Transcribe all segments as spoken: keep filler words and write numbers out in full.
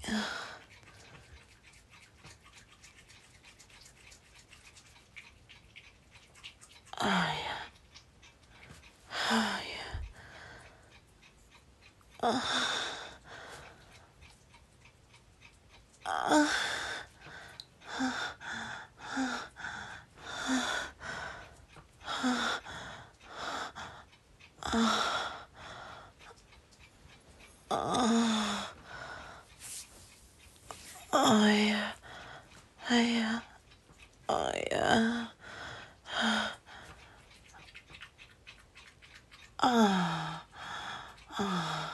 Oh, yeah. Oh, yeah. Uh, uh, oh, yeah. Oh, yeah. Oh, yeah. Oh, oh.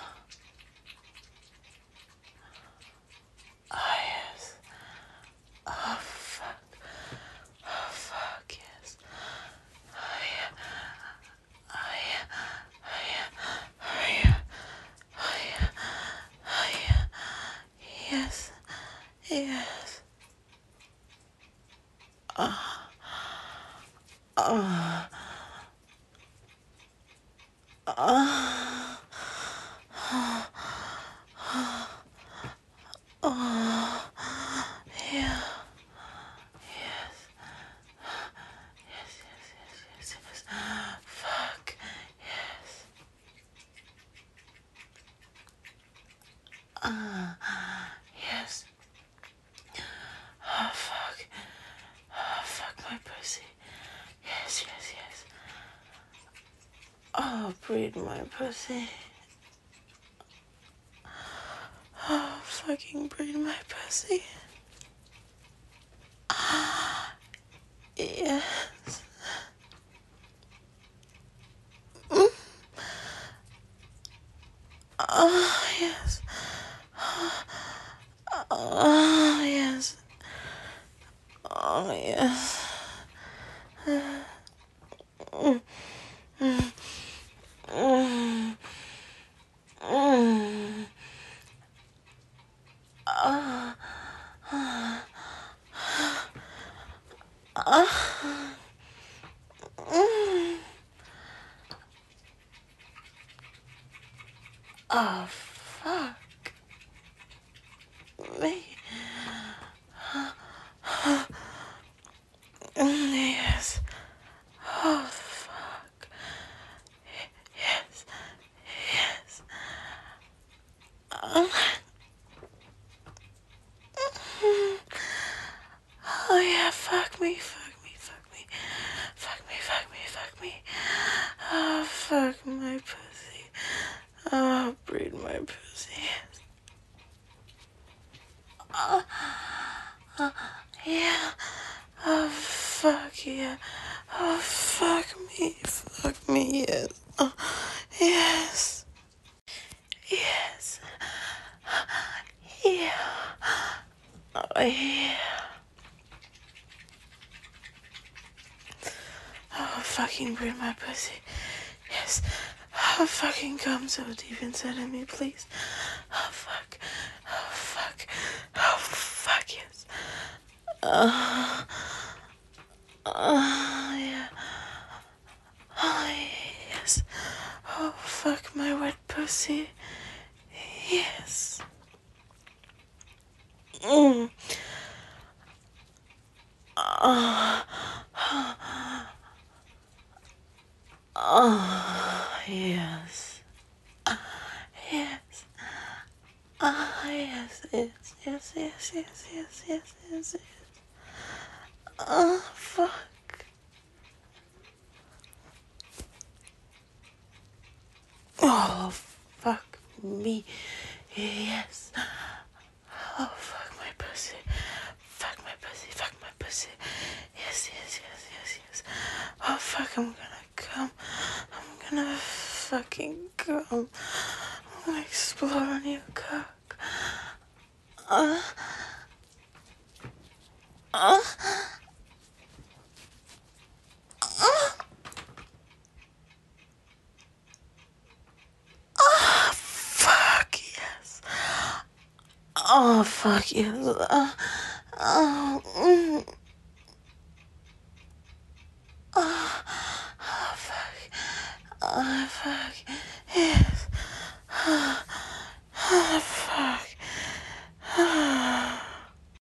Oh, yes. Oh, fuck. Oh, fuck, yes. Oh, yeah. Oh, yeah. Oh, yeah. Oh, yeah. Oh, yeah. Oh, yeah. Yes. Yes. Oh, oh, oh, oh, yeah. Yes. Yes, yes, yes, yes, yes. Fuck. Yes. Ah, uh, yes. Oh, fuck. Oh, fuck my pussy. Yes, yes, yes. Oh, breed my pussy. Oh, fucking breed my pussy. Ah, yes. Mm. Oh, yes. Oh, yes. Oh, yes. Mm, mm, mm, mm. Ah, ah, ah. Mm. Oh, fuck me. Yes. Oh, fuck. Yes. Yes. Um, oh, yeah. Fuck me. Fuck me. Fuck me. Fuck me. Fuck me. Fuck me. Oh, fuck my pussy. Oh, breed my pussy. Yes. Oh, oh, yeah. Oh, fuck yeah. Oh, fuck me. Fuck me. Yes. Oh, yes. Yes. Yeah. Oh, yeah. Oh, fucking breed my pussy. Yes. Oh, fucking come so deep inside of me, please. Oh, fuck. Oh, fuck. Oh, fuck, yes. Oh, oh, yeah. Oh, yes. Oh, fuck my wet pussy. Yes. Mm. Oh, oh, yes. Yes. Ah, yes, yes, yes, yes, yes, yes, yes, yes, yes. Oh, fuck. Oh, fuck me. Yes. Oh, fuck my pussy. Fuck my pussy, fuck my pussy. Yes, yes, yes, yes, yes. Oh, fuck, I'm gonna come. I'm gonna fucking come. I'm gonna explode on your cock. Uh, uh, uh. Oh, fuck, yes. Oh, fuck, yes. Uh, oh, mm. Oh, oh, fuck. Oh, fuck. Yes. Oh, oh,